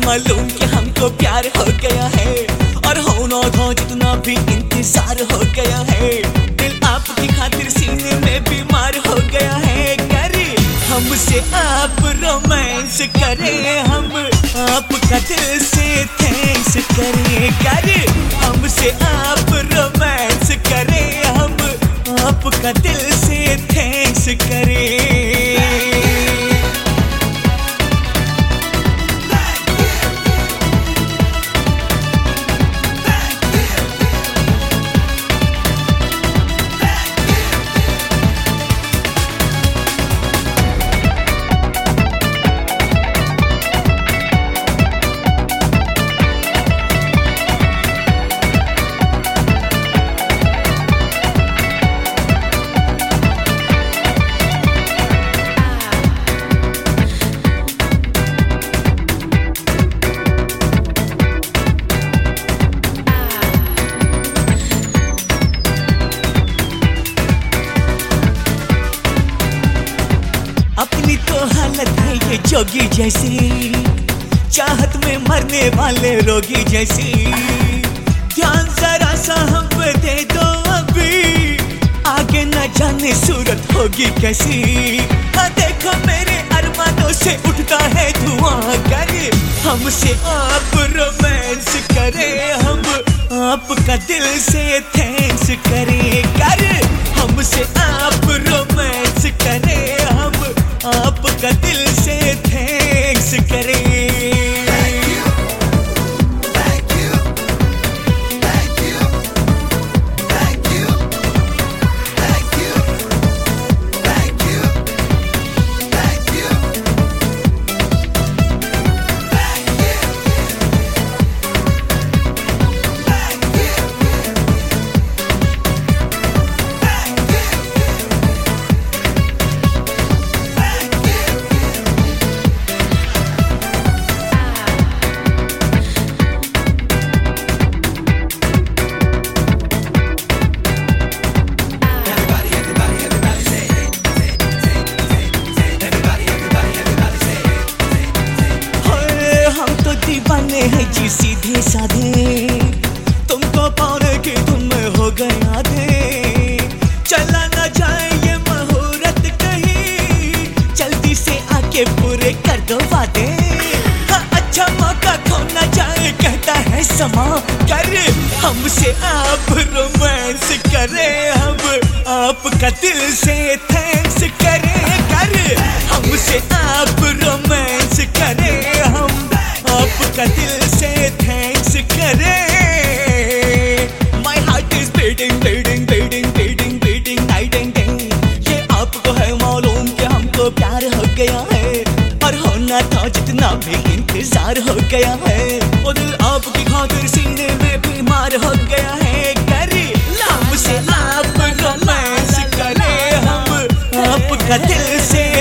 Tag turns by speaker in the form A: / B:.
A: मालूम कि हमको प्यार हो गया है, और होना था जितना भी इंतजार हो गया है। दिल आपकी खातिर सीने में बीमार हो गया है। करे हमसे आप रोमांस करें, हम आपका दिल से थैंक्स करें। करे हमसे आप रोमांस करें, हम आपका दिल से थैंक्स करें। अपनी तो हालत है ये जोगी जैसी, चाहत में मरने वाले रोगी जैसी। ध्यान जरा सा हम पे दे दो अभी, आगे न जाने सूरत होगी कैसी। देखो मेरे अरमानों से उठता है धुआं। करे हमसे आप रोमांस करें, हम आपका दिल से थैंक्स करें। करे हमसे आप रोमांस करें, हम आपका दिल से थैंक्स करें। दीवाने हैं जी सीधे साधे, तुमको पाने के तुम हो गए आधे। चला न जाए ये मुहूर्त कहीं, जल्दी से आके पूरे कर दो वादे। हाँ, अच्छा मौका खो न जाए कहता है समा। करे हमसे आप रोमांस करें, हम आपका दिल से थैंक्स करें। करे हमसे आप रोमांस करें, हम आपका दिल से थैंक्स करें। My heart is beating, beating, beating, beating, beating night and day। ये आपको है मालूम कि हमको प्यार हो गया है, और होना था जितना भी इंतजार हो गया है। वो दिल आपकी खातिर सीने में बीमार हो गया है। करे हमसे आप रोमांस करें, हम आपका दिल से